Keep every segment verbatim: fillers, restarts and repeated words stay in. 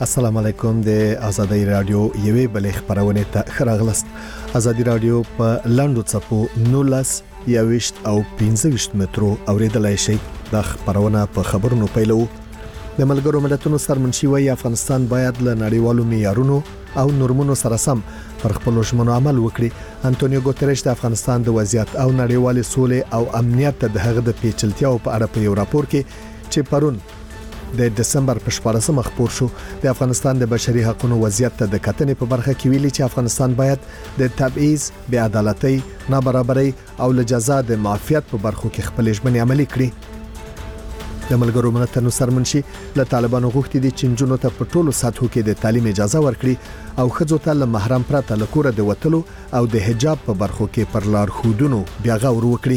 السلام علیکم د آزادۍ رادیو یوې بلې خبرونه ته خراغلست. آزادۍ رادیو په لاندو چپو نولس یوشت او پنځه مترو اوریدلای شي. د خبرونه په خبرونو پیلو د ملګرو ملتونو سرمنشي وایي افغانستان باید له نړیوالو معیارونو او نورمونو سره سم پر خپل ژمنو عمل وکړي. انټونیو ګوتریش د افغانستان د وضعیت او نړیوال سولې او امنیت د هغه د پیچلتیا په اړه په یو راپور کې چې پرون د دسمبر په شپږمه خبر شو د افغانستان د بشري حقوقو وضعیت ته د کتنې په برخه کې ویلي چې افغانستان باید د تبعیض، بې عدالتۍ، نابرابرۍ او له جزا د معافیت په برخو کې خپل ژمنې عملي کړي. د ملګرو ملتونو سرمنشي له طالبانو غوښتي دي چې جنونو ته په ټولو سطحو کې د تعلیم اجازه ورکړي او ښځو ته له محرم پرته له کوره د وتلو او د حجاب په برخو کې پر لار خودونو بیا غور وکړي.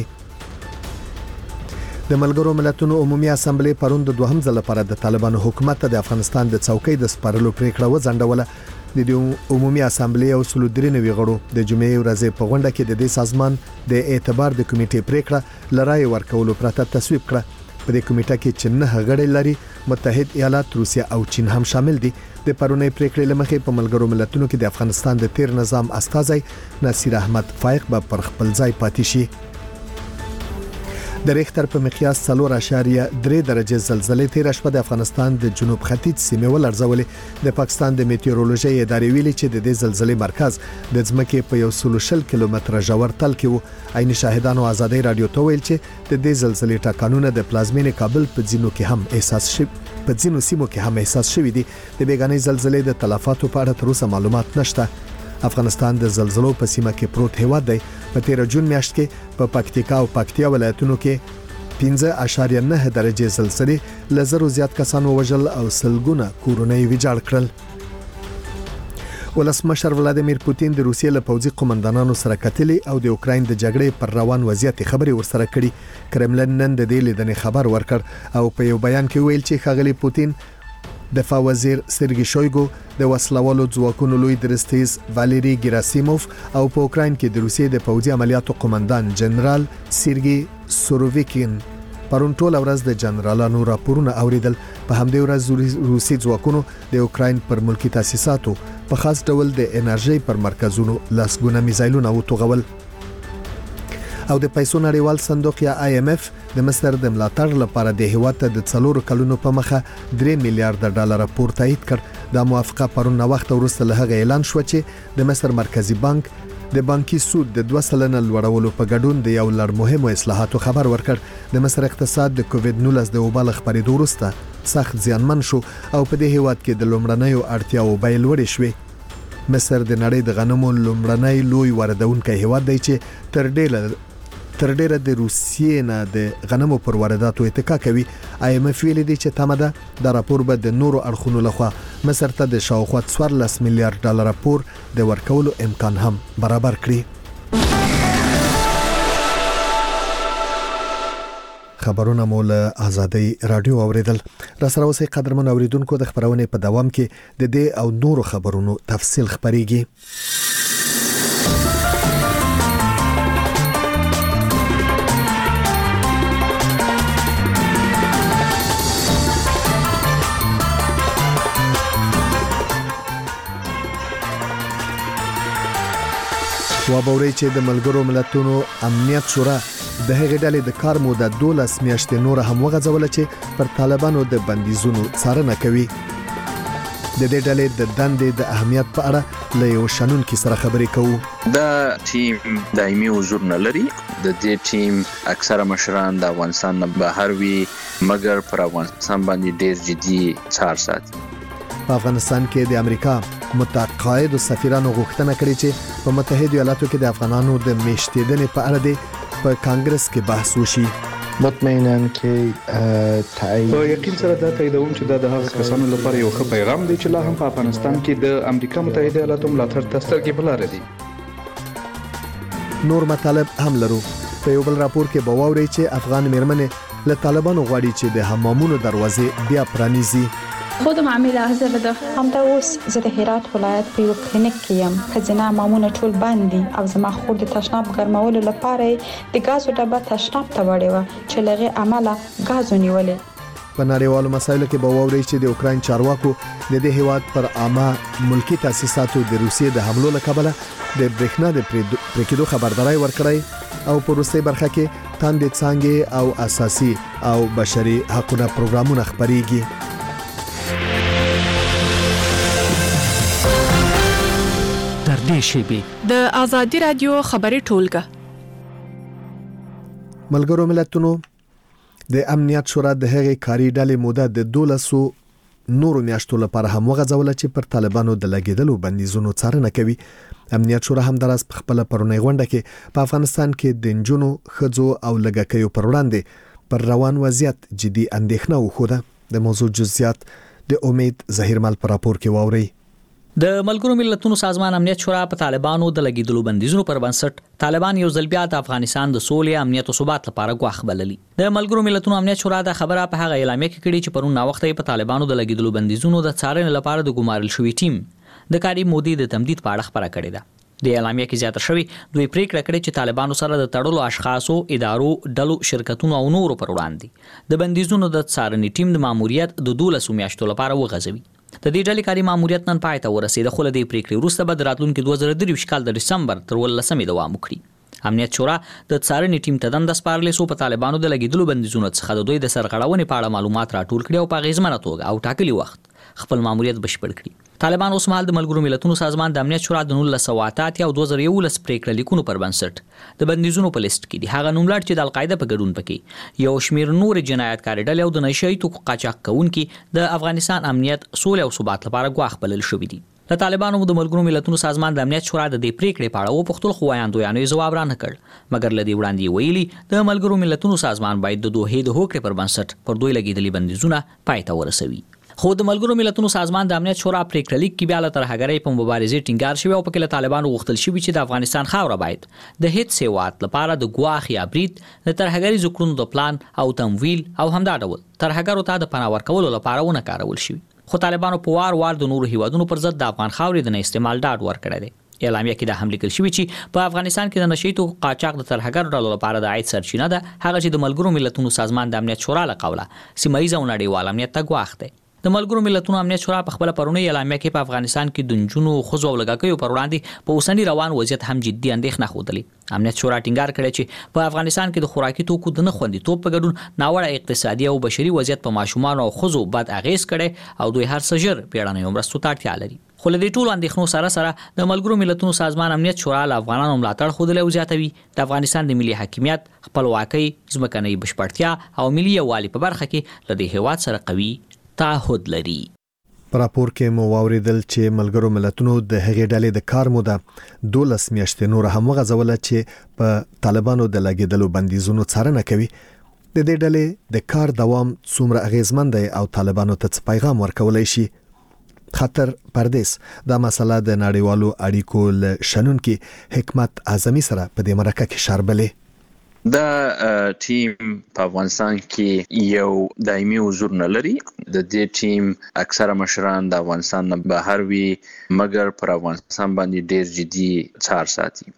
د ملګرو ملتونو عمومي اسامبلې پرون د دوهم ځل لپاره د طالبانو حکومت ته د افغانستان د څوکۍ د سپارلو پریکړه وځنډوله. د عمومي اسامبلې او سلودرینو غړو د جمعې ورځې په غونډه کې د دې سازمان د اعتبار د کمیټې پریکړه لرای ورکولو پرته تصویب کړه. په دې کمیټه کې چې نه غړي لري متحد ایالات، روسیه او چین هم شامل دي. د پرونی پریکړې لمخې په ملګرو ملتونو کې د افغانستان د تیر نظام استازی نصیر احمد فائق به پر خپل ځای پاتې شي. د ریختر په مقیاس څلور اعشاریه درې درجه زلزلې تیر شپه د افغانستان د جنوب ختیځ سیمې ولړزولې. د پاکستان د میټیورولوژي ادارې ویلي چې د دې زلزلې مرکز د ځمکې په یو سل شل کیلومتره ژور تل کې وو. عین شاهدانو آزادۍ رادیو ته ویل چې د دې زلزلې ټکانونه د پلازمینې کابل په ځینو کې هم احساس شوي په ځینو سیمو کې هم احساس شوي دي. د بیګانې زلزلې د تلفاتو په اړه تر اوسه معلومات نشته. افغانستان د زلزلو په سیمه کې پروت هیواد دی. په تیر جون میاشت کې په پکتیکا او پکتیا ولایتونو کې پنځه اعشاریه نه درجه زلزلې لزرو زیات کسان وژل او سلګونه کورونه ویجاړ کړل. ولسمشر ولادیمیر پوتین د روسیې له پوځي قومندانانو سره کتلي او د اوکراین د جګړې پر روان وضعیت خبري ورسره کړي. کرملن نن د دې لیدنې خبر ورکړ او په یو بیان کې ویل چې ښاغلي پوتین دفاع وزیر سرګي شویګو د وسلوالو ځواکونو لوی درستیز واليري ګراسیموف او په اوکراین کې د روسیې د پوځي عملیاتو قومندان جنرال سرګي سوروویکین پرون ټول ورځ د جنرالانو راپورونه اوریدل. په همدې ورځ روسي ځواکونو د اوکراین پر ملکی تاسیساتو په خاص ډول د انرژي پر مرکزونو لاسګونه میزایلونه وټوغول. او د پیسو نړیوال صندوق یا آی ایم ایف د مصر د ملاتړ لپاره د هیواد ته د څلورو کلونو په مخه درې میلیارډ ډالر پور تایید کړ. دا موافقه پرون وخت وروسته له هغه اعلان شو چې د مصر مرکزی بانک د بانکي سود د دوه سلنه لوړولو په ګډون د یو لړ مهمو اصلاحاتو خبر ورکړ. د مصر اقتصاد د کووډ نولس د وبا له خبرېدو وروسته سخت زیانمن شو او په دې هیواد کې د لومړنیو اړتیاو بیې لوړې شوې. مصر د نړۍ د غنمو لومړنی لوی واردونکی هیواد دی چې تر ډیره تر ډیره د روسیې نه د غنمو پر وارداتو اتکا کوي. آی ایم ایف ویلي دی چې تمه ده د راپور به د نورو اړخونو لخوا مصر ته د شاوخوا څوارلس میلیارډ ډالر پور د ورکولو امکان هم برابر کړي. خبرونه مول آزادۍ رادیو اوریدل. را سره اوسې قدرمن اوریدونکو د خبرونه په دوام کې د دې او نورو خبرونو تفصیل خبريږي. وابوري چې د ملګرو ملتونو امنیت شورا د هغې ډلې د کار موده دولس میاشتې نور هم وغځوله چې پر طالبانو د بندیزونو څارنه کوي. د دې ډلې د دندې د اهمیت په اړه له یو شنونکي سره خبرې کوو. دا ټیم دایمي حضور نه لري. د دې ټیم اکثره مشران د افغانستان نه بهر وي مګر پر افغانستان باندې ډېر جدي څار ساتي. په افغانستان کې د امریکا متقاعد سفیرانو غوښتنه کړې چې په متحده ایالاتو کې د افغانانو د میشتېدنې په اړه د په کانګرس کې بحث وشي. مطمئناً کې تایید په یقین سره دا تاییدوم چې دا د هغو کسانو لپاره یو ښه پیغام دی چې لا هم په افغانستان کې د امریکا متحده ایالاتو ملاتړ ته سترګې په لاره دي. نور مطالب هم لرو. په یو بل راپور کې به واورئ چې افغان میرمنې له طالبانو غواړي چې د حمامونو دروازې بیا پرانیزي. خودم عامله هزه بده همدا اوس زه د هرات ولایت په یو کلینیک کې یم. ښځینه حمامونه ټول بند دي او زما خور د تشناب ګرمولو لپاره د ګازو ډبه تشناب ته وړې وه چې له هغې امله ګاز ونیولې. په نړیوالو مسایلو کې به واوري چې د اوکرين چارواکو د دې هیواد پر عامه ملکی تاسیساتو د روسیې د حملو له کبله د برېښنا د پریکېدو خبرداري ورکړی او په روسي برخه کې تاندې څنګه او اساسي او بشري حقوقو پروګرامونه خبريږي. تر دې شیبې د ازادي رادیو خبري ټولګه ملګرو ملتونو د امنیت شورا د هغې کاری ډلې موده د دولسو نورو میاشتو لپاره هم وغځوله چې پر طالبانو د لګیدلو بندیزونو څارنه کوي. امنیت شورا هم دراز په خپل پرونی غونډه کې په افغانستان کې د نجونو خځو او لګکیو پر وړاندې پر روان وضعیت جدي اندېښنه وښوده. د موضوع جزئیات د امید ظهیرمل پر راپور کې واوري. د ملګرو ملتونو سازمان امنیت شورا په طالبانو د لګیدلو بندیزونو پر بنسټ طالبان یو ځل بیا د افغانستان د سولې امنیت او ثبات لپاره غواخ بللی. د ملګرو ملتونو امنیت شورا د خبره په هغه اعلامیه کې کړي چې پرون نا وخت په طالبانو د لګیدلو بندیزونو د څارنې لپاره د ګمارل شوی ټیم د کاري مودې د تمدید په اړه خبره کړې ده. د اعلامیه کې زیاته شوی دوی پریکړه کړې چې طالبانو سره د تړلو اشخاصو، ادارو، ډلو، شرکتونو او نورو پر وړاندې د بندیزونو د څارنې ټیم د ماموریت د دولسو میاشتو لپاره وغځوي. د دې ډلې کاري ماموریت نن پای ته ورسېد. خو له دې پریکړې وروسته به د راتلونکي دوه زره درویشت کال د دسمبر تر ولسمې دوام وکړي. امنیت شورا د څارنې ټیم ته دنده سپارلې سو په طالبانو د لګیدلو بندیزونو څخه د دوی د سرغړونې په اړه معلومات راټول کړي او په غیزمنه توګه او ټاکلي وخت خپل ماموریت بشپړ کړي. طالبان اوس مهال د ملګرو ملتونو سازمان د امنیت شورا د نولس سوه اته اتیا او دوه زره یولس پریکړه لیکونو پر بنسټ د بندیزونو په لیست کې دي. هغه نوملړ چې د القاعده په ګډون پکې یو شمیر نور جنایتکار ډلې او د نشئی توکو قاچاق کوونکي د افغانستان امنیت، سولې او ثبات لپاره غواخ بلل شوې دي. د طالبانو د ملګرو ملتونو سازمان د امنیت شورا د دې پریکړې په اړه وپوښتل خو وایاندویانو جواب را نه کړ، مګر لدی وړاندې ویلي د ملګرو ملتونو سازمان باید د دوه د هوکړې پر بنسټ پر دوی لګیدلي بندیزونه پای ته ورسوي. خو د ملګرو ملتونو سازمان د امنیت شورا پریکړه لیک کې بیا له ترهګرۍ په مبارزې ټینګار شوی او پکې له طالبانو غوښتل شوی چې د افغانستان خاوره باید د هیڅ هیواد لپاره د ګواښ یا برید د ترهګرۍ ذکرونو د پلان او تمویل او همدا ډول ترهګرو ته د پناه ورکولو لپاره ونه کارول شي. خو طالبانو په وار وار د نورو هیوادونو پر ضد د افغان خاورې د نه استعمال ډاډ ورکړی دی. اعلامیه کې د هم لیکل شوی چې په افغانستان کې د نشئی توکو قاچاق د ترهګرو ډلو لپاره د عاید سرچینه ده، هغه چې د ملګرو ملتونو سازمان د امنیت شورا له قوله سیمه ییز او نړیوال امنیت ته ګواښ دی. د ملګرو ملتونو امنیت شورا په خپل پرونی اعلامیه کې په افغانستان کې د نجونو، ښځو او لګکیو پر وړاندې په اوسنی روان وضعیت هم جدي اندېښنه ښودلې. امنیت شورا ټینګار کړی چې په افغانستان کې د خوراکي توکو د نه خوندیتوب په ګډون ناوړه اقتصادي او بشري وضعیت په ماشومان او ښځو بد اغیز کړي او دوی هر څه ژر پیړنۍ مرستو ته اړتیا لري. خو له دې ټولو اندېښنو سره سره د ملګرو ملتونو سازمان امنیت شورا له افغانانو ملاتړ ښودلی او زیاتوي د افغانستان د ملي حاکمیت، خپلواکۍ، ځمکنۍ بشپړتیا او ملي یووالي په برخه کې له دې هیواد سره قوي تعهد لري. په راپور کې مو واوریدل چې ملګرو ملتونو د هغې ډلې د کار موده دولس میاشتې نور هم وغځوله چې په طالبانو د لګیدلو بندیزونو څارنه کوي. د دې ډلې د کار دوام څومره اغیزمن دی او طالبانو ته څه پیغام ورکولای شي؟ خطر پردیس دا مسله د نړیوالو اړیکو له شنونکي حکمت اعظمي سره په دې مرکه کې شاربلې. دا ټیم په افغانستان کې یو دایمي حضور نه لري. د دې ټیم اکثره مشران د افغانستان نه بهر وي، مګر پر افغانستان باندې ډیر جدي څار ساتي.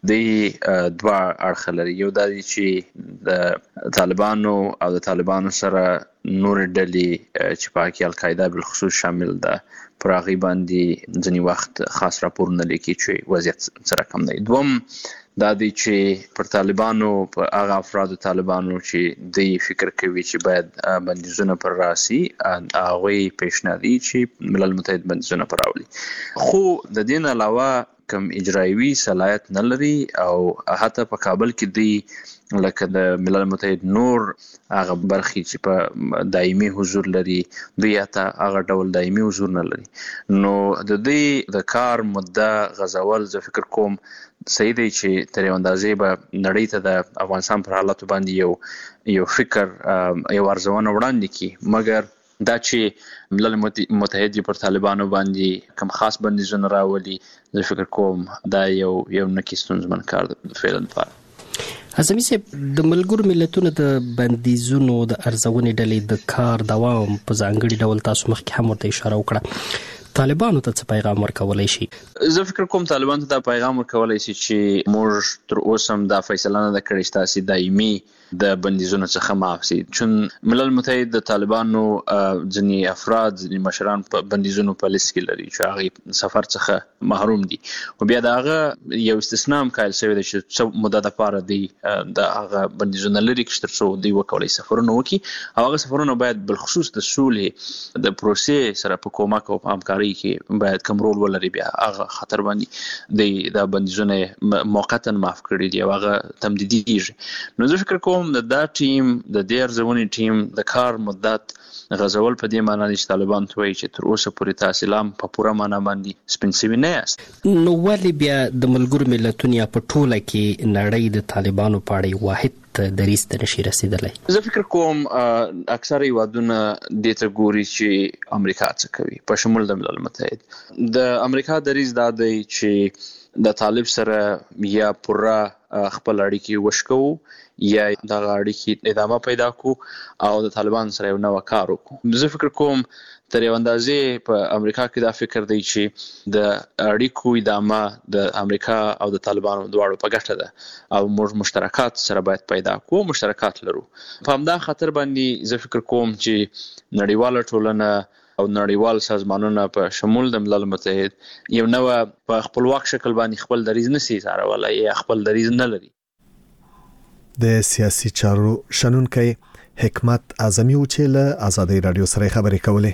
د دوه اړخ لري، یو دا چې د طالبانو او د طالبانو سره نور ډلې چې پاکي القاعده بالخصوص شامل ده پر هغه باندې ځنی وخت خاص راپورونه لیکي چې وضعیت سره کم دی. دوم دا دی چې پر طالبانو په هغه افراد طالبانو چې دی فکر کوي چې باید بندیزونه پر راسي، هغه پیشنهادي چې ملل متحد بندیزونه پر راولي. خو د دې علاوه کم اجرایوي صلاحیت نه لري او حتی په کابل کې دی لکه د ملل متحد نور هغه برخي چې په دایمي حضور لري دوی حتی هغه ډول دایمي حضور نه لري. نو د دې د کار مدده غزول زه فکر کوم صحیح دی چې تر یو اندازې به نړۍ ته د افغانستان پر حالاتو باندې یو یو فکر یو ارزونه وړاندې کړي، مګر دا چې ملل متحد پر طالبانو باندې کوم خاص بندیزونه راولي زه فکر کوم دا یو یو نکي ستونزمن کار دی فعلا لپاره. اعظمي صاحب، د ملګرو ملتونو د بندیزونو د ارزونې ډلې د کار دوام په ځانګړي ډول تاسو مخکې هم ورته اشاره وکړه، طالبانو ته څه پیغام ورکولای شي؟ زه فکر کوم طالبانو ته دا پیغام ورکولای شي چې موږ تر اوسه هم دا فیصله نه ده کړې چې تاسې دایمي د بندیزونو څخه معاف شي. چون ملل متحد د طالبانو ځینی افراد ځینی مشران په بندیزونو په لیست کې لري چې هغه سفر څخه محروم دي او بیا داغه یو استثناء کایل شوی دی چې څو مدته لپاره دی د هغه بندیزونو لري چې تر څو دی وکولای سفرونه وکړي او هغه سفرونه باید بل خصوص د سولې د پروسې سره په کومک او په همکاري کې باید کوم رول ولري بیا هغه خطر باندې دی د بندیزونو موقتا معاف کړی دی او هغه تمدیدیږي. نو زه فکر کوم د دا ټیم د دې ارزونې ټیم د کار مدت غزول په دې معنی چې طالبان توي چې تر اوسه پورې تاسو لام په پوره معنی باندې سپینسوي نه یاست. نو ولې بیا د ملګرو ملتونو یا په ټوله کې نړۍ د طالبانو په اړه واحد دریځ ته نشي رسیدلی؟ زه فکر کوم اکثره هیوادونه دې ته ګوري چې امریکا څه کوي په شمول د ملل متحد. د امریکا دریځ دا دی چې د طالب سره یا پوره خپل اړیکې وشکو یا د اړیکې ادامه پیدا کو او د طالبان سره یو نو کار وکړو. زه فکر کوم تر یو اندازې په امریکا کې دا فکر دی چې د اړیکو ادامه د امریکا او د طالبانو دواړو په ګټه ده او موږ مشترکات سره باید پیدا کوو، مشترکات لرو. په همدا خاطر باندې زه فکر کوم چې نړیواله ټولنه او نړیوال سازمانونه په شمول د ملل متحد یو نو په خپلواک شکل باندې خپل دریځ نسی څارولای یا خپل دریځ نه لري. د سیاسي چارو شنونکي حکمت اعظمي و چې له ازادي رادیو سره خبرې کولې.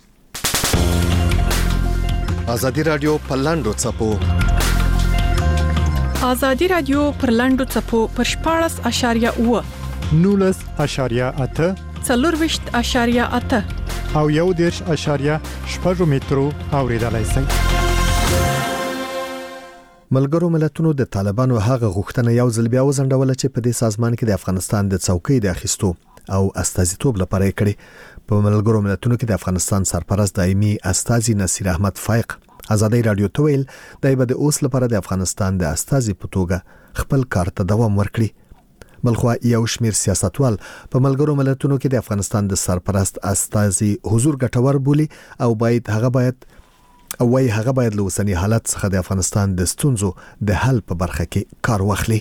ازادي رادیو په لاندو چپو ازادي رادیو پر لاندو چپو پر شپاړس اشاریه اوه نولس اشاریه اته څلور وشت اشاریه اته او یو دیرش اشاریه شپږ مترو اوریدلای شئ. ملګرو ملتونو د طالبانو هغه غوښتنه یو ځل بیا وزندول چې په دې سازمان کې د افغانستان د څوکۍ د اخیستو او استازیتوب لپاره کړي. په ملګرو ملتونو کې د افغانستان سرپرست دایمي استازي نصیر احمد فائق ازادي رادیو ته ویل د بده اوس لپاره د افغانستان د استازي په توګه خپل کار ته دوام ورکړي. بلخوا یو شمیر سیاستوال په ملګرو ملتونو کې د افغانستان د سرپرست استازي حضور ګټور بولي او باید هغه باید او وايي هغه باید له اوسنی حالت څخه د افغانستان د ستونزو د حل په برخه کې کار واخلي.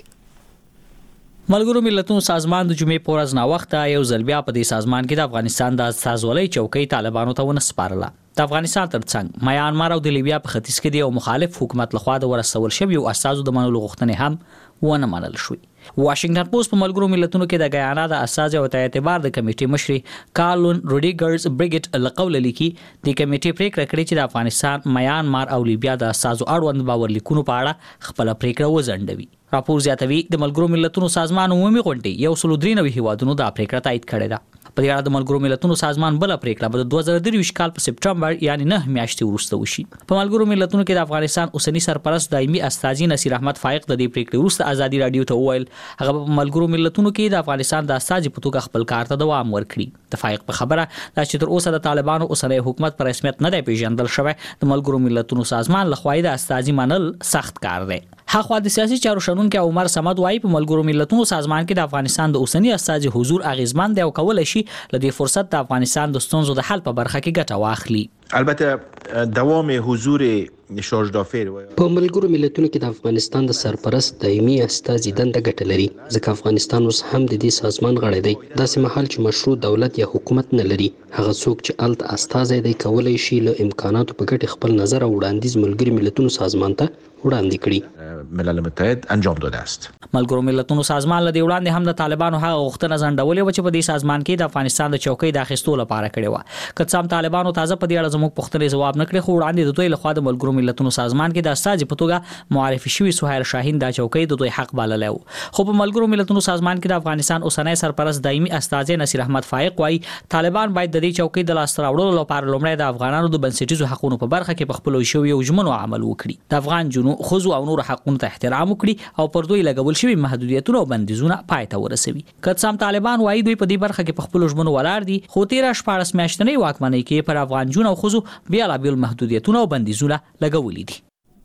ملګرو ملتونو سازمان د جمعې پورز نا وخت یو ځل بیا په دې سازمان کې د افغانستان د استازولۍ چوکۍ طالبانو ته ونسپارله. د افغانستان ترڅنګ میانمار او د لیبیا په ختیځ کې د یو مخالف حکومت لخوا د ورسول شوی او استازو د منلو غوښتنې هم ونه منل شوې. واشنگټن پوسټ په ملګرو ملتونو کې د غیانا د اساس او ته اعتبار د کمیټې مشر کارلون روډریګرز برګټ لقول لیکي د کمیټې پریکړه کړې چې د افغانستان میانمار او لیبیا د اساسو اړوند باور لیکونو په اړه خپل پریکړه وزندوي. راپور زیاتوي د ملګرو ملتونو سازمان عمومي غونډې یو سل درې نوي هیوادونو د پریکړه تایید کړې ده. په دې اړه د ملګرو ملتونو سازمان بل پریکړه په دوه زره درویشت کال په سپټمبر یعنی نه میاشتې وروسته وشي. په ملګرو ملتونو کې د افغانستان اوسنی سرپرست دایمي استازي نصیر احمد فائق د دې پریکړې وروسته ازادي رادیو ته وویل هغه په ملګرو ملتونو کې د افغانستان د استازي په توګه خپل کار ته دوام ورکړي. د فائق په خبره دا چې تر اوسه د طالبانو اوسنی حکومت پر رسمیت نه دی پیژندل شوی د ملګرو ملتونو سازمان لخوا د استازي منل سخت کار دی. هغه د سیاسي چارو شنونکي عمر صمد وايي په ملګرو ملتونو سازمان کې د افغانستان د اوسنی استازي حضور اغیزمن دی او کولای شي لدې فرصت د افغانستان د ستونزو د حل په برخه کې ګټه واخلي. البته دوام حضور شارژدافر په ملګرو ملتونو کې د افغانستان د سرپرست دایمي استازي دنده ګټه لري ځکه افغانستان اوس هم د دې سازمان غړی دی. داسې مهال چې مشروع دولت یا حکومت نه لري هغه څوک چې الت استازي دی کولای شي له امکاناتو په ګټه خپل نظر او وړاندیز ملګرو ملتونو سازمان ته وړاندې کړي. ملل متحد انجام داده است. ملګرو ملتونو سازمان له دې وړاندې هم د طالبانو هغه غوښتنه ځنډولې و چې په دې سازمان کې د افغانستان د چوکۍ د اخیستو لپاره کړې و. که څه هم طالبانو تازه په دې اړه زموږ پوښتنې ځواب نه کړې خو وړاندې د دوی لخوا د ملګرو ملتونو سازمان کې د استازي په توګه معرفي شوی سهیل شاهین د چوکۍ د دوی حق بللی و. خو په ملګرو ملتونو سازمان کې د افغانستان اوسنی سرپرست دایمي استازي نصیر احمد فائق وايي طالبان باید د دې چوکۍ د لاس راوړلو لپاره لومړی د افغانانو د بنسټیزو حقوقو په برخه کې په خپل شوی او ژمنو عمل وکړي. د افغان جنو خو او نور حقونو ته احترام وکړي او پر دوی لګول شوی محدودیتونه او بندیزونه پای ته ورسوي. که څه هم طالبان وايي دوی په دې برخه کې په خپل ژمنو ولاړ دي خو تیر شپږ میاشتنۍ واکمنۍ کې پر افغان جنو خو بیا لا بیل محدودیتونه او بندیزونه لګولې دي.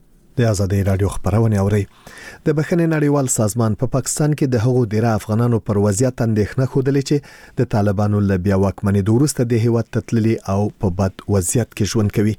د ازادي رادیو خبرونه اوري. د بخښنې نړیوال سازمان په پا پاکستان کې د هغو ډیره افغانانو پر وضعیت اندېښنه خوده چې د طالبانو له بیا واکمنۍ وروسته د هیواد تتللي او په بد وضعیت کې ژوند کوي.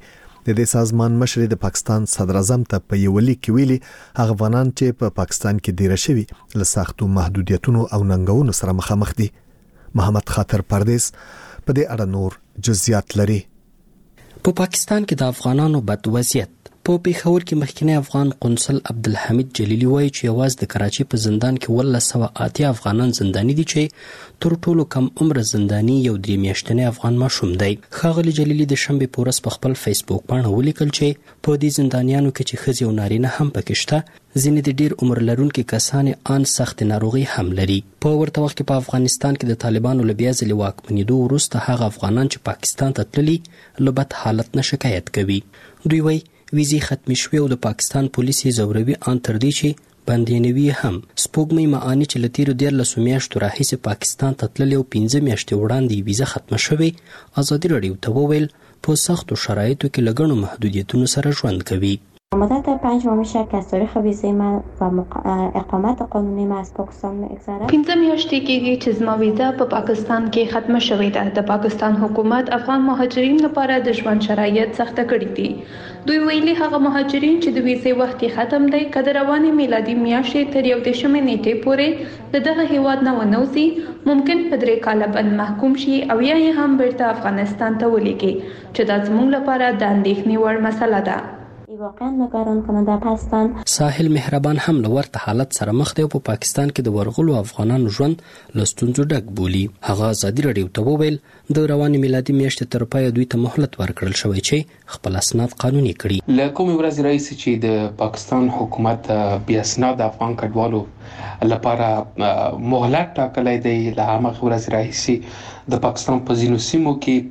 د دې سازمان مشر د پاکستان صدر اعظم ته په یو لیک کې ویلي هغه افغانان چې په پاکستان کې دېره شوي له سختو محدودیتونو او ننګونو سره مخامخ دي. محمد خاطر پردیس په دې اړه نور جزئیات لري. په پاکستان کې د افغانانو بد وضعیت. په پیښور کې مخکنی افغان قونسل عبدالحمید جلیلی وایي چې یوازې د کراچۍ په زندان کې ولس سوه اتیا افغانان زنداني دي چې تر ټولو کم عمر زنداني یو درې میاشتنی افغان ماشوم دی. ښاغلي جلیلی د شنبې په ورځ په خپل فیسبوک پاڼه ولیکل چې په دې زندانیانو کې چې ښځې او نارینه هم پکې شته، ځینې د ډیر عمر لرونکي کسان ان سخت ناروغي هم لري. په ورته وخت کې په افغانستان کې د طالبانو له بیا ځلې واکمنېدو وروسته هغه افغانان چې پاکستان ته تللي له بد حالت نه شکایت کوي. دوی وایي ویزې ختمې شوې او د پاکستان پولیس یې ځوروي ان تر دې چې بندیانوي هم. سپوږمۍ معانی چې له تېرو دیارلسو میاشتو راهیسې پاکستان ته تللې او پنځه میاشتې وړاندې یې ویزه ختمه شوې، ازادي راډیو ته وویل په سختو شرایطو کې له ګڼو محدودیتونو سره ژوند کوي. مدت پنج ماه میشه که از تاریخ ویزه من و مق... اقامت قانونی من از پاکستان میگذره. پنځه میاشتې کېږي چې زما ویزه په پاکستان کې ختمه شوې ده. د پاکستان حکومت افغان مهاجرین لپاره د ژوند شرایط سخته کړي دي. دوی ویلي هغه مهاجرین چې د ویزې وخت ختم دی که د روانې میلادي میاشتې تر یو دېرشمې نیټې پورې د دغه هیواد نه ونوځي، ممکن په درې کاله بند محکوم شي او یا یې هم بیرته افغانستان ته ولیږي، چې دا زموږ لپاره د اندېښنې وړ مسله ده. واقعا نگران کننده هستند. ساحل مهربان هم له ورته حالت سره مخ دی او په پاکستان کې د ورغلو افغانانو ژوند له ستونزو ډک بولي. هغه ازادي راډیو ته وویل د روانې میلادي میاشتې تر پایه دوی ته مهلت ورکړل شوی چې خپل اسناد قانوني کړي. له کومې ورځې راهیسې چې د پاکستان حکومت بې اسناده افغان کډوالو لپاره مهلت ټاکلی دی، له همغې ورځې راهیسې د پاکستان په ځینو سیمو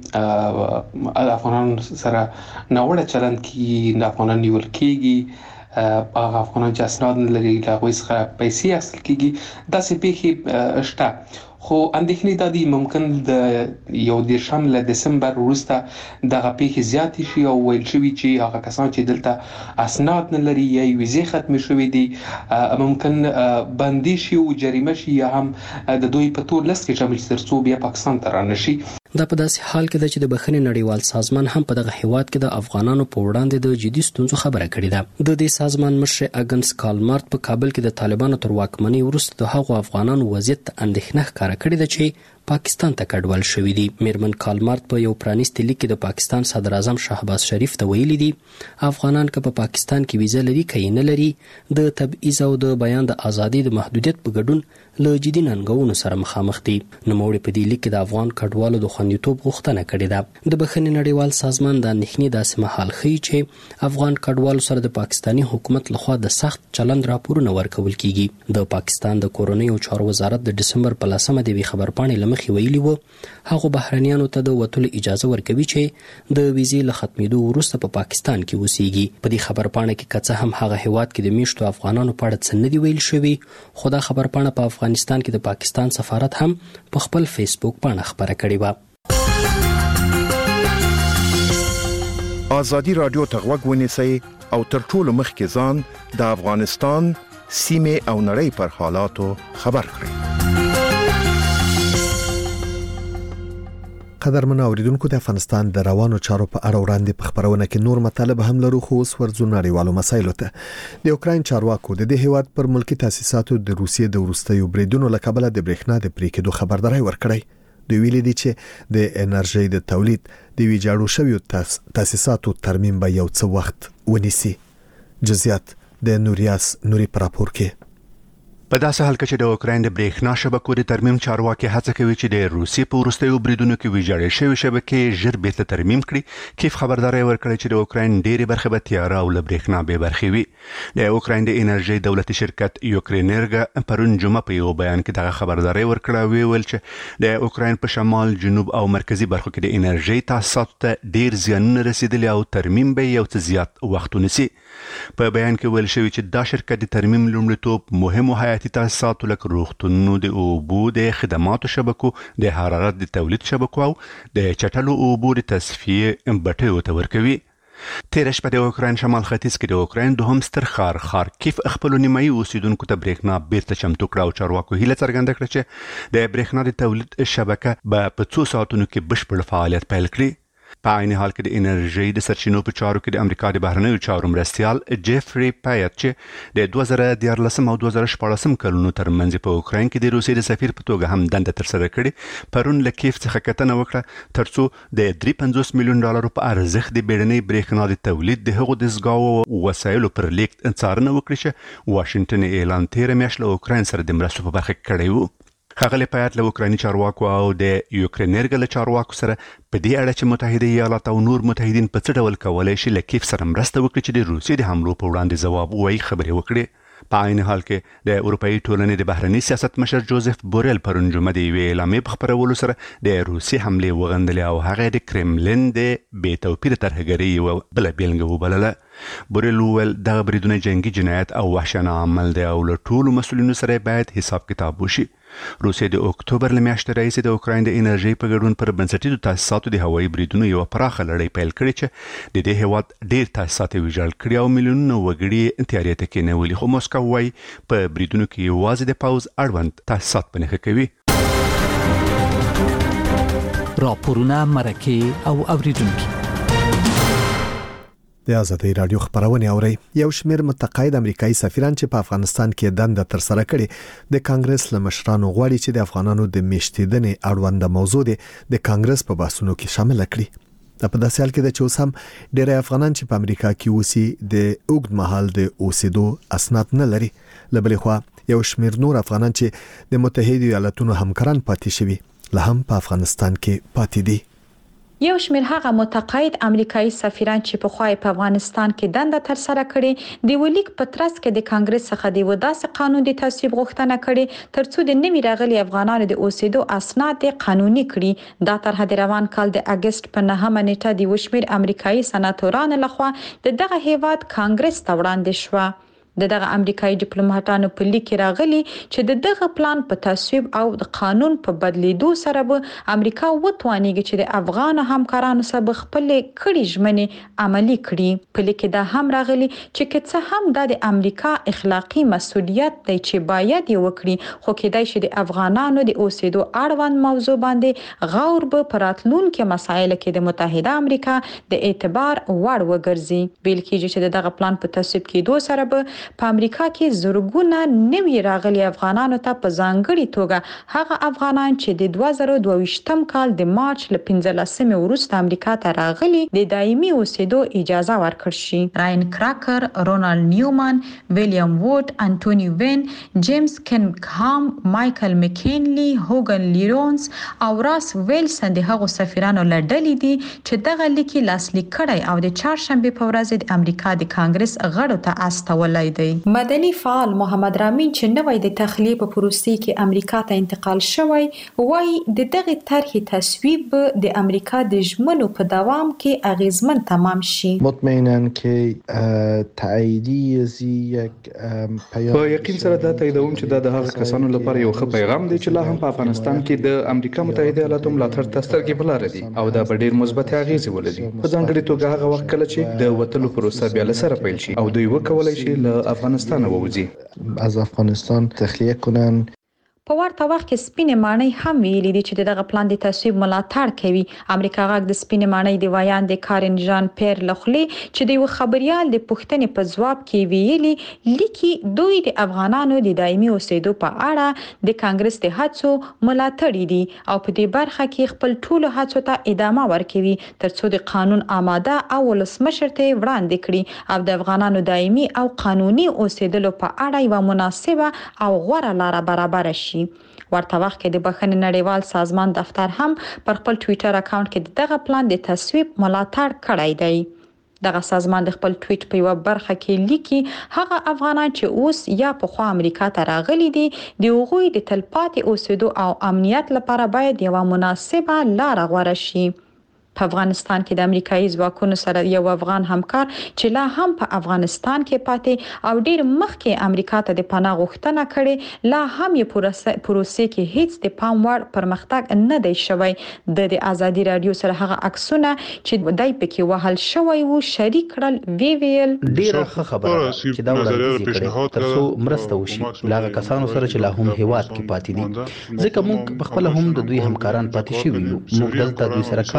کې افغانانو سره ناوړه چلند کیږي، د افغانانو نیول کیږي، هغه افغانان چې اسناد نه لري له هغوی څخه پیسې اخیستل کیږي. داسې پیښې شته، خو اندېښنې دا دي ممکن د یو دېرشم له دسمبر وروسته دغه پیښې زیاتې شي او ویل شوي چې هغه کسان چې دلته اسناد نه لري یا یې ویزې ختمې شوې دي ممکن بندي شي او جریمه شي یا هم د دوی په تور لست کې شامل شي تر څو بیا پاکستان ته رانشي. دا په داسې حال کې ده چې د بخښنې نړیوال سازمان هم په دغه هیواد کې د افغانانو په وړاندې د جدي ستونزو خبره کړې ده. د دې سازمان مشر اګنس کالمارت په کابل کې د طالبانو تر واکمنۍ وروسته د هغو افغانانو وضعیت ته اندېښنه ښکاره کړې ده چې پاکستان ته کډوال شوي دي. میرمن کالمارت په یو پرانیستي لیک کې د پاکستان صدر اعظم شهباز شریف ته ویلي دي افغانان که په پاکستان کې ویزه لري که یې نه لري، د تبعیض او د بیان د ازادۍ د محدودیت په ګډون له جدي ننګونو سره مخامخ دي. نوموړي په دې لیک کې د افغان کډوالو د خوندیتوب غوښتنه کړې ده. د بخښنې نړیوال سازمان د اندېښنې داسې مهال ښیي چې افغان کډوالو سره د پاکستاني حکومت لخوا د سخت چلند راپورونه ورکول کیږي. د پاکستان د کورنیو چارو وزارت د ډسمبر په لسمه د یوې خبرپاڼې له مخې ویلي وو هغو بهرنیانو ته د وتلو اجازه ورکوي چې د ویزې له ختمېدو وروسته په پاکستان کې اوسیږي. په دې خبرپاڼه کې که څه هم هغه هیواد کې د میشتو افغانانو په اړه څه نه دي ویل شوي، خو دا خبرپاڼه په افغانستان کې د پاکستان سفارت هم په خپل فیسبوک پاڼه خبره کړې وه. ازادي راډیو ته غوږ ونیسئ او تر ټولو مخکې ځان د افغانستان سیمې او نړۍ پر حالاتو خبر کړئ. قدرمن اوریدونکو د افغانستان د روانو چارو په اړه وړاندې په خبرونه کې نور مطالب هم لرو، خو اوس ورځو نړیوالو مسایلو ته. د اوکراین چارواکو د دې هیواد پر ملکی تاسیساتو د روسیې د وروستیو بریدونو له کبله د برېښنا د پرې کېدو خبرداری ورکړی. دوی ویلي دي چې د انرژي د تولید د ویجاړو شویو تاسیساتو ترمیم به یو څه وخت ونیسي. جزئیات د نوریاس نوري پر راپور کې. په داسې حال کې چې د اوکراین د برېښنا شبکو د ترمیم چارواکي هڅه کوي چې د روسیې په وروستیو بریدونو کې ویجاړې شوې شبکې ژر بیرته ترمیم کړي، کیف خبرداری ورکړی چې د اوکراین ډېرې برخې به تیاره او له برېښنا بې برخې وي. د اوکراین د انرژي دولتي شرکت یوکرینرګ پرون جمعه په یو بیان کې دغه خبرداری ورکړه، ویل چې د اوکراین په شمال، جنوب او مرکزی برخو کې د انرژي تاسیساتو ته ډېر زیانونه رسیدلي او ترمیم به یو څه زیات وخت ونیسي. په بیان کې ویل شوی چې دا شرکت د ترمیم لومړیتوب مهمو حیاتي تاسیساتو لکه روغتونونو، د اوبو د خدماتو شبکو، د حرارت د تولید شبکو او د چټلو اوبو د تصفیې بټیو ته ورکوي. تیر شپه د اوکراین شمال ختیځ کې د اوکراین دوهم ستر ښار خارکیف خپل نیمایي اوسیدونکو ته برېښنا بیرته چمتو کړه او چارواکو هیله څرګنده کړه چې د برېښنا د تولید شبکه به په څو ساعتونو کې بشپړ فعالیت پیل کړي. په عین حال کې د انرژي د سرچینو په چارو کې د امریکا د بهرنیو چارو مرستیال جيفري پایت چې د دوه زره دیارلسم او دوه زره شپاړسم کلونو ترمنځ په اوکراین کې د روسیې د سفیر په توګه هم دنده ترسره کړې پرون له کیف څخه کتنه وکړه ترڅو د درې سوه پنځوس میلیون ډالرو په ارزښت د بیړنۍ برېښنا د تولید د هغو دستګاو وسایلو پر لیک څارنه وکړي چې واشنگټن اعلان تیر میاشت له اوکراین سره د مرستو په برخه کې کړی وو. ښاغلی پایت له اوکرایني چارواکو او د یوکرینرګ له چارواکو سره په دې اړه چې متحده ایالات او نور متحدین په څه ډول کولای شي له کیف سره مرسته وکړي چې د روسیې د حملو په وړاندې ځواب ووایي خبرې وکړي. په عین حال کې د اروپאי ټولنې د بهرني سیاست مشر جوزف بورل پرون جمعه د یوې اعلامیې په خپرولو سره د روسیې حملې وغندلې او هغه د کرملین د بې توپیره ترهګرۍ یوه بله بیلګه وبلله. بورل وویل دغه بریدونه جنګي جنایت او وحشیانه عمل دی او له ټولو مسؤلینو سره باید حساب کتاب وشي. روسیې د اکتوبر له میاشتې راهیسې د اوکراین د انرژۍ په ګډون پر بنسټیزو تاسیساتو د هوایي بریدونو یوه پراخه لړۍ پیل کړې چې د دې هیواد ډېر تاسیسات یې ویجاړ کړي او میلیونونه وګړي تیارې ته کېنولي، خو موسکو وایي په بریدونو کې یوازې د پوځ اړوند تاسیسات په نښه کوي. راپورونه، مرکې او اوریدونکي د آزادۍ رادیو خبرونه اوري. یو شمېر متقاعد امریکایي سفیران چې په افغانستان کې دنده تر سره کړي د کانګرس له مشرانو غواړي چې د افغانانو د میشتېدنې اړوند موضوع د کانګرس په بحثونو کې شامل کړي. په داسې حال کې چې اوس هم ډېر افغانان چې په امریکا کې اوسي د اوږد مهال د اوسېدو اسناد نه لري. له بلې خوا یو شمېر نور افغانان چې د متحده ایالاتونو همکاران پاتې شوي لا هم په افغانستان کې پاتې دي. یو شمېر هغه متقاعد امریکایي سفیران چې په خوای په افغانستان کې دنده تر سره کړي د ولیک په ترڅ کې د کانګرس څخه د وداسې قانون د تصویب غوښتنه کړي ترڅو د نوي راغلي افغانانو د اوسېدو اسناد قانوني کړي. دا طرح د روان کال د اگست په نهمه نیټه د وشمیر امریکایي سناتورانو لخوا د دغه هیواد کانګرس ته وړاندې شوه. د دغه امریکایي ډیپلوماټانو په لیک راغلي چې د دغه پلان په تصویب او د قانون په بدلیدو سره به امریکا وتوانیږي چې د افغان همکارانو سره خپل کړي ژمنې عملی کړي. په لیک دا هم راغلي چې که څه هم د امریکا اخلاقی مسؤلیت دی چې باید یې وکړي، خو کېدای شي د افغانانو د اوسېدو اړوند موضوع باندې غور به پراتلونکو مسایلو کې د متحده امریکا د اعتبار وړ وګرځي. بیل کېږي چې دغه پلان په تصویب کېدو سره به په امریکا کې زرګونه نوي راغلي افغانانو ته په ځانګړي توګه هغه افغانان چې د دوه زره دوه ویشتم کال د مارچ له پنځلسمې وروسته امریکا ته راغلي د دایمي اوسېدو اجازه ورکړل شي. راین کراکر، رونالد نیومن، ویلیام ووډ، انټونی وین، جیمز کنګهام، مایکل مکینلی، هوګن لیرونز او راس ویلسن د هغو سفیرانو له ډلې دي چې دغه لیکي لاسلیک کړی او د چهارشنبه په ورځ د امریکا د کانګرس غړو ته استولای. مدني فعال محمد رامین چې نوې د تخلیه په پروسې کې امریکا ته انتقال شوی وایي د دغه طرحې تصویب د امریکا د ژمنو په دوام کې اغیزمن تمام شي. مطمئنا کې تاییدی زی یک په یقین سره دا تاییدوم چې دا د هغه کسانو لپاره یو ښه پیغام دی چې لا هم په افغانستان کې د امریکا متحده ایالاتو ملاتړ ته سترګې په لاره دي او دا به ډېر مثبت اغیزې ولري. په ځانګړي توګه هغه وخت کله چې د وټلو پروسه بیا له سره پیل شي او دوی وکولای شي له افغانستان ووځي. از افغانستان تخلیه کنن. په ورته وخت کې سپینې ماڼۍ هم ویلي دي چې دغه پلان د تصویب ملاتړ کوي. امریکا غاګ د سپینې ماڼۍ د وایان د کارن جان پیر لخلی چې د یو خبريال د پوښتنې په ځواب کې ویلي لیکي دوی د افغانانو د دایمي اوسېدو په اړه د کانګرس د هڅو ملاتړ دي او په دې برخه کې خپل ټولو هڅو ته ادامه ورکوي ترڅو د قانون آماده او ولسمشر ته وړاندې کړي او د افغانانو دایمي او قانوني اوسېدلو په اړه یو مناسبه او غوره لار برابر شي. ورته وخت کې د بخښنې نړیوال سازمان دفتر هم پر خپل ټوئیټر اکاونټ کې دغه پلان د تصویب ملاتړ کړی دی. دغه سازمان د خپل ټویټ په یو برخه کې لیکي هغه افغانان چې اوس یا په خوا امریکا ته راغلي دي د هغوی د تلپاتې اوسېدو او امنیت لپاره باید یو مناسبه لار غوره شي. په افغانستان کې د امریکایي ځواکونو سره یو افغان همکار چې لا هم په افغانستان کې پاتې او ډیر مخکې امریکا ته د پناه غوښتنه کړې لا هم یې پروسې کې هیڅ د پام وړ پرمختګ نه دی شوی. د ازادي رادیو سره هغه عکسونه چې دای پکې وهل شوی وو شریک کړل وی ویل ډیره ښه خبره چې دا وړاندیز کړي ترڅو مرسته وشي لاغه کسانو سره چې لا هم هیواد کې پاتې دي ځکه موږ په خپل هم د دوی همکاران پاتې شوي یو. موږ دلته دوی سره کار کړی او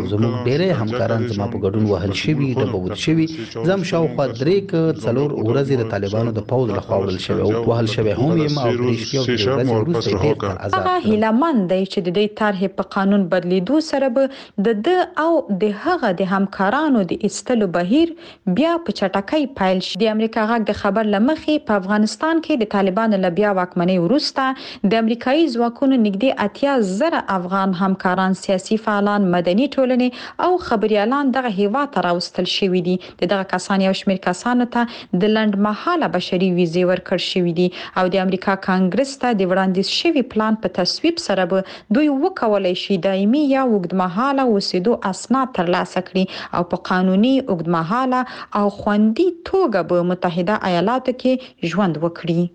زموږ ډېری همکاران زما په ګډون وهل شوي ډبول شوي. زم شاوخوا درې که څلور ورځې د طالبانو د پوځ لخوا وړل شوی او وهل شوی هم یم او درې شپې او درې ورځې وروسته یې بېرته آزاد هغه هیلهمند دی چې د دې طرحې په قانون بدلیدو سره به د ده او د هغه د همکارانو د ایستلو بهیر بیا په چټکۍ پیل شي. د امریکا غږ د خبر له مخې په افغانستان کې د طالبانو له بیا واکمنۍ وروسته د امریکایي ځواکونو نږدې اتیا زره افغان همکاران، سیاسي فعالان، مدني ټولنې او خبريالان دغه هیواد ته راوستل شوي دي. دغه کسان یو شمېر کسانو ته د لنډمهاله بشري ویزې ورکړل شوي دي او د امریکا کانګرس ته د وړاندیز شوي پلان په تصویب سره به دوی وکولای شي دایمي یا اوږدمهاله اوسېدو اسناد ترلاسه کړي او په قانوني، اوږدمهاله او خوندي توګه به متحده ایالاتو کې ژوند وکړي.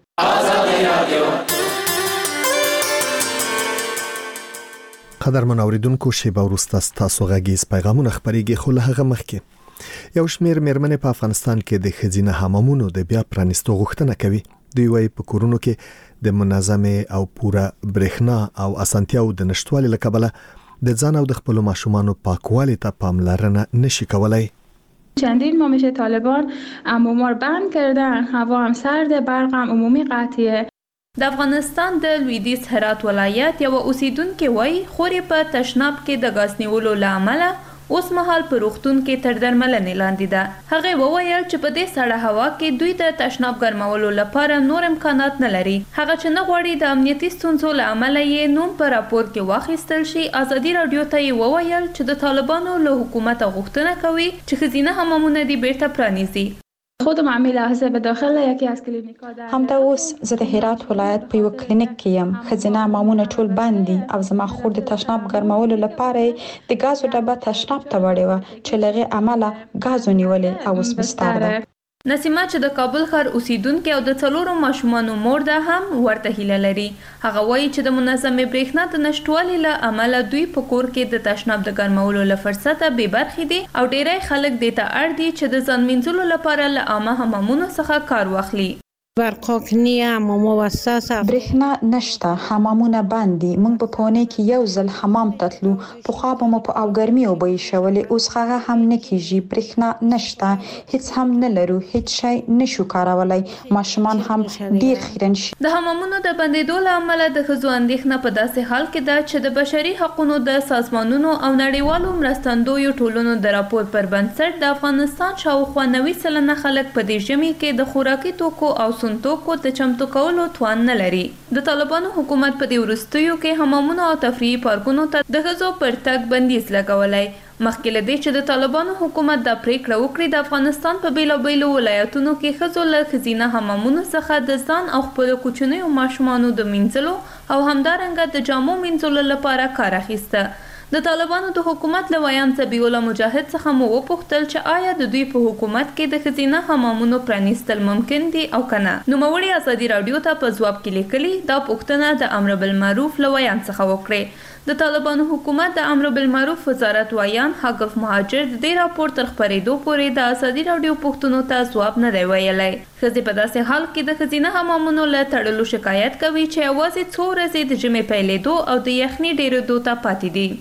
قدرمن اوریدونکو، شیبه وروسته ستاسو غږیز پیغامونه خپرېږي، خو له هغه مخکې یو شمېر مېرمنې په افغانستان کې د ښځینه حمامونو د بیا پرانیستو غوښتنه کوي. دوی وايي په کورونو کې د منظمې او پوره برېښنا او اسانتیاو د نشټوالي له کبله د ځان او د خپلو ماشومانو پاکوالي ته پاملرنه نشي کولای. چندین ماه میشه طالبان عموما رو بند کردن، هوا هم سرده، برق هم عمومی قطعیه. د افغانستان د لویدیځ هرات ولایت یو اوسیدونکو وای خوري په تشناب کې د غاز نیولو لامل اوس مهال په روغتون کې تر درملنې لاندې ده. هغه وویل چې په دې سړه هوا کې دوی د تشناب ګرمولو لپاره نور امکانات نه لري. هغه چې نه غواړي د امنیتي ستونزو له امله یې نوم په راپور کې واخیستل شي. ازادي رادیو ته یې وویل چې د طالبانو له حکومت غوښتنه کوي چې ښځینه حمامونه دې بیرته پرانیزي. خودم همین لحظه به داخل یکی از کلینیک‌ها در همدا اوس زه د هرات ولایت په یو کلینیک کې یم. ښځینه حمامونه ټول بند دي او زما خور د تشناب ګرمولو لپاره د غازو ډبه تشناب ته وړې وه چې له هغې امله غازو نیولې او اوس بستر ده. نسیمه چې د کابل ښار اوسیدونکې او د څلورو ماشومانو مور ده هم ورته هیله لري. هغه وایي چې د منظمې برېښنا د نشټوالي له امله دوی په کور کې د تشناب د ګرمولو له فرصته بې برخې دي او ډیری خلک دې ته اړ دي چې د ځان مینځلو لپاره له عامه حمامونو څخه کار واخلي. برقاک نیه، حمام وساسه، برېښنا نشته، حمامونه بند دي. موږ په پونې کې یو ځل حمام تتلو، پخوا به مو په اوګرمي اوبه ایښولې، اوس هغه هم نه کیږي. برېښنا نشته، هیڅ هم نه لرو، هیڅ شی نشو کارولای. ماشومان هم ډیر خیرن شي. د حمامونو د بندېدو له امله د ښځو اندېښنه په داسې حال کې ده چې د بشري حقوقو د سازمانونو او نړیوالو مرستندویو ټولنو د راپور پر بنسټ د افغانستان شاوخوا نوي سلنه خلک په دې ژمي کې د خوراکي توکو او سنتوکو د چمتو کولو توان نه لري. د طالبانو حکومت په دې وروستیو کې حمامونو او تفریحي پارکونو ته د ښځو پر تګ بندیز لګولی. مخکې له دې چې د طالبانو حکومت دا پریکړه وکړي، د افغانستان په بیلابیلو ولایتونو کې ښځو له ښځینه حمامونو څخه د ځان او خپلو کوچنیو ماشومانو د مینځلو او همدارنګه د جامو مینځلو لپاره کار اخیسته. د طالبانو د حکومت له ویان ذبیح الله مجاهد څخه مو وپوښتل چې آیا د دوی په حکومت کې د ښځینه حمامونو پرانیستل ممکن دي او کنه. نوموړي ازادي رادیو ته په ځواب کې لیکلي دا پوښتنه د امر بالمعروف له ویان څخه وکړي. د طالبانو حکومت د امر بالمعروف وزارت ویان حقف مهاجر د دې راپور تر خپرېدو پورې د ازادي رادیو پوښتنو ته ځواب نه دی ویلی. ښځې په داسې حال کې د ښځینه حمامونو له تړلو شکایت کوي چې یوازې څو ورځې د ژمي پیلېدو او د یخنۍ ډېرېدو ته پاتې دي.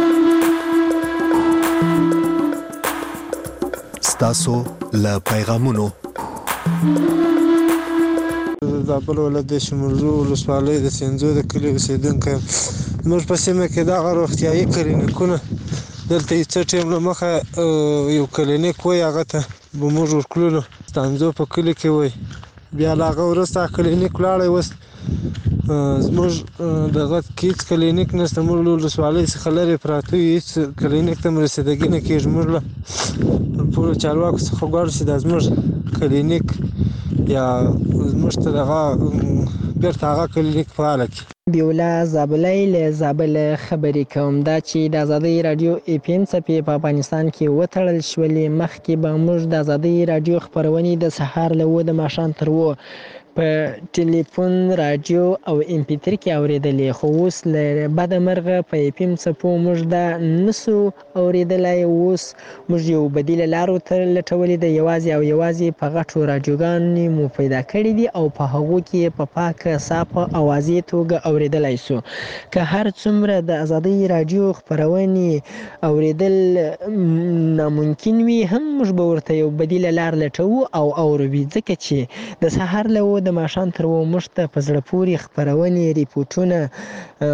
ستاسو له پیغامونو زابل ولایت د شمولزو ولسوالۍ د سینځو د کلي اوسېدونکی یم. زموږ په سیمه کې دغه روغتیایي کلینیکونه دلته یې څه ټیم له مخه یو کلینیک وایي، هغه ته به موږ ورتللو. ستانځو په کلي کې وایي، بیا له هغه وروسته کلینیک ولاړی. اوس زموږ دغه کې هېڅ کلینیک نشته. موږ له ولسوالۍ څخه لرې پراته یو، هېڅ کلینیک ته مو رسېدګي نه کېږي. موږ له ټولو چارواکو څخه غواړو چې دا زموږ کلینیک یا زموږ ته دغه بیرته هغه کلینیک فعاله کړي. بیولا زابلی له زابل خبرې کوم. دا چې د ازادۍ رادیو ای پی ام څپې په افغانستان کې وتړل شولې، مخکې به موږ د ازادۍ رادیو خپرونې د سهار له اوه د ماښام تر اوه په ټلیفون رادیو او ام پی تری کې اوریدلې، خو اوس له بد مرغه په اف ام څپو موږ دا نسو اوریدلای. اوس موږ یو بدیل لارو ته لټولې ده، یوازې او یوازې په غټو رادیوګانې مو پیدا کړي دي او په هغو کې په پاکه صافه اوازې توګه اوریدلای سو. که هر څومره د ازادۍ رادیو خپرونې اوریدل ناممکن وي، هم موږ به ورته یو بدیل لار لټوو او اوروي، ځکه چې د سهار له و د ماښام تر و موږ ته په زړه پورې خپرونې، ریپورټونه